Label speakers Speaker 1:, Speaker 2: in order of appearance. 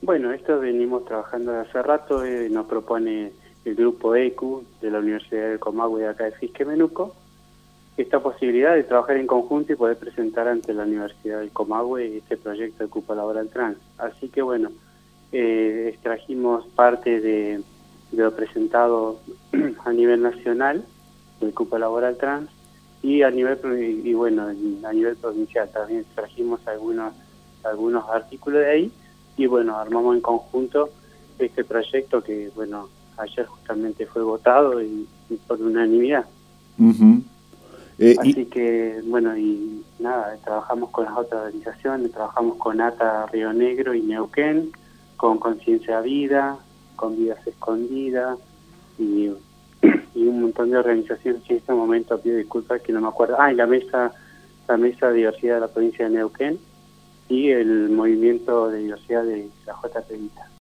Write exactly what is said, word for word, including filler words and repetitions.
Speaker 1: Bueno, esto venimos trabajando de hace rato, eh, nos propone el grupo E C U de la Universidad del Comahue de acá de Fisquemenuco, esta posibilidad de trabajar en conjunto y poder presentar ante la Universidad del Comahue este proyecto de Cupo Laboral Trans. Así que bueno, eh, extrajimos parte de, de lo presentado a nivel nacional del Cupo Laboral Trans y a nivel y bueno a nivel provincial también extrajimos algunos algunos artículos de ahí y bueno, armamos en conjunto este proyecto que bueno, ayer justamente fue votado y, y por unanimidad.
Speaker 2: Uh-huh. eh,
Speaker 1: Así
Speaker 2: y...
Speaker 1: que bueno, y nada, trabajamos con las otras organizaciones, trabajamos con ATA Río Negro y Neuquén, con Conciencia Vida, con Vidas Escondidas y, y un montón de organizaciones. En este momento pido disculpas que no me acuerdo. Ah, y la mesa, la mesa de diversidad de la provincia de Neuquén y el movimiento de diversidad de la J P I T A.